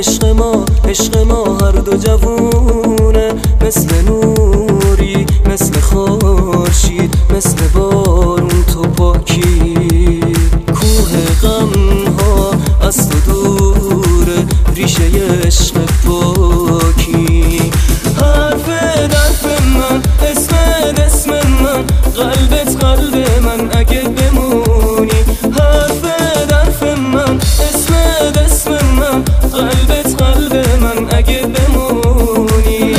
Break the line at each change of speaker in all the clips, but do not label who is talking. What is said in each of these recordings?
عشق ما هر دو جوونه، مثل نوری مثل خورشید مثل بارون تو پاکی. کوه غم ها از تو دوره، ریشه عشق پاکی. حرف من، اسم من، قلبت قلب من اگه بمونی. حرف من، اسم من، قلبت قلب من اگه بمونی.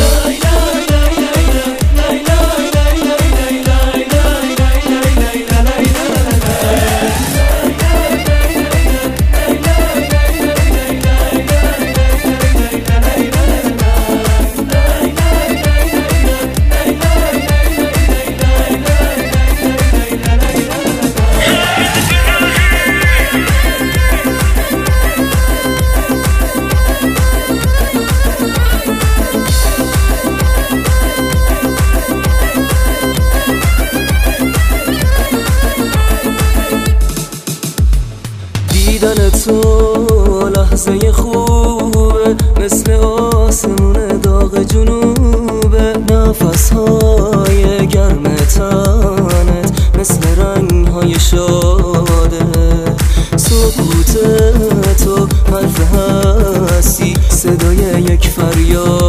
دیدن تو لحظه خوبه، مثل آسمون داغ جنوبه. نفسهای گرم تنت مثل رنگهای شاده. سکوت تو حرف هستی، صدای یک فریاد.